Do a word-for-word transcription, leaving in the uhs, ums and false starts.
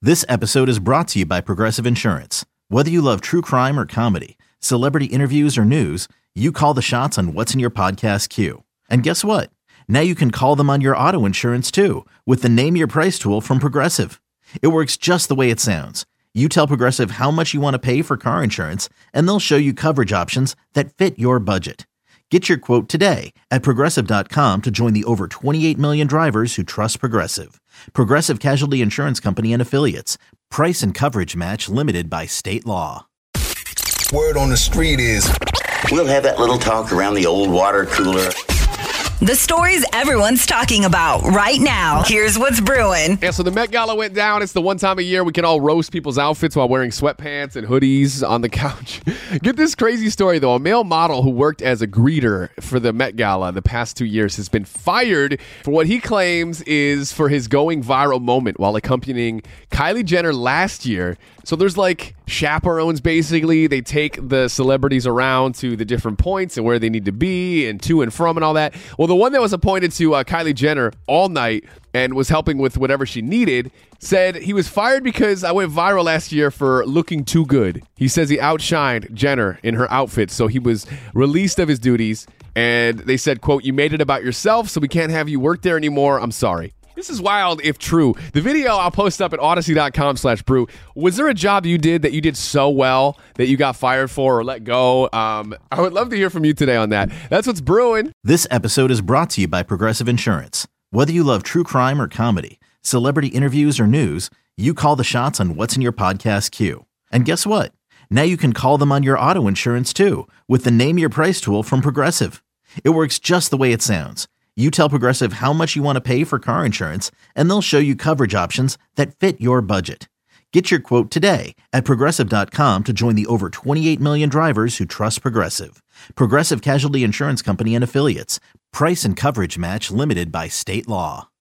This episode is brought to you by Progressive Insurance. Whether you love true crime or comedy, celebrity interviews or news, you call the shots on what's in your podcast queue. And guess what? Now you can call them on your auto insurance too with the Name Your Price tool from Progressive. It works just the way it sounds. You tell Progressive how much you want to pay for car insurance, and they'll show you coverage options that fit your budget. Get your quote today at Progressive dot com to join the over twenty-eight million drivers who trust Progressive. Progressive Casualty Insurance Company and Affiliates. Price and coverage match limited by state law. Word on the street is we'll have that little talk around the old water cooler. The stories everyone's talking about right now. Here's what's brewing. Yeah, so the Met Gala went down. It's the one time a year we can all roast people's outfits while wearing sweatpants and hoodies on the couch. Get this crazy story, though. A male model who worked as a greeter for the Met Gala the past two years has been fired for what he claims is for his going viral moment while accompanying Kylie Jenner last year. So there's like chaperones, basically. They take the celebrities around to the different points and where they need to be and to and from and all that. Well, the one that was appointed to uh, Kylie Jenner all night and was helping with whatever she needed said he was fired because I went viral last year for looking too good. He says he outshined Jenner in her outfits, so he was released of his duties. And they said, quote, "You made it about yourself, so we can't have you work there anymore. I'm sorry." This is wild if true. The video I'll post up at Odyssey.com slash brew. Was there a job you did that you did so well that you got fired for or let go? Um, I would love to hear from you today on that. That's what's brewing. This episode is brought to you by Progressive Insurance. Whether you love true crime or comedy, celebrity interviews or news, you call the shots on what's in your podcast queue. And guess what? Now you can call them on your auto insurance too with the Name Your Price tool from Progressive. It works just the way it sounds. You tell Progressive how much you want to pay for car insurance, and they'll show you coverage options that fit your budget. Get your quote today at Progressive dot com to join the over twenty-eight million drivers who trust Progressive. Progressive Casualty Insurance Company and Affiliates. Price and coverage match limited by state law.